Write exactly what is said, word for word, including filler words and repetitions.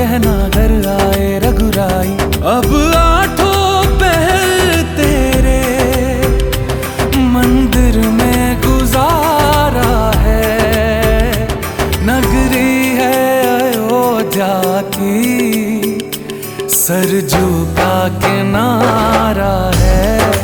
कहना घर आए रघुराई। अब आठों पहर तेरे मंदिर में गुजारा है। नगरी है अयोध्या की, सरजू का किनारा है।